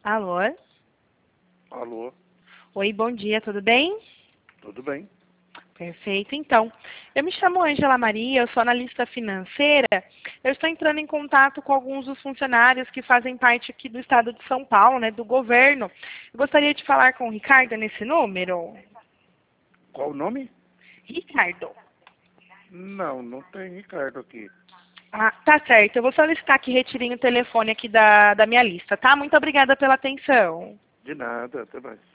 Alô? Alô, Oi, bom dia, tudo bem? tudo bem? Perfeito. Então, eu me chamo Ângela Maria, eu sou analista financeira. Eu estou entrando em contato com alguns dos funcionários que fazem parte aqui do estado de São Paulo, né, do governo. Eu gostaria de falar com o Ricardo nesse número. Qual o nome? Ricardo. Não, não tem Ricardo aqui. Ah, tá certo. Eu vou solicitar que retirem o telefone aqui da minha lista, tá? Muito obrigada pela atenção. De nada, até mais.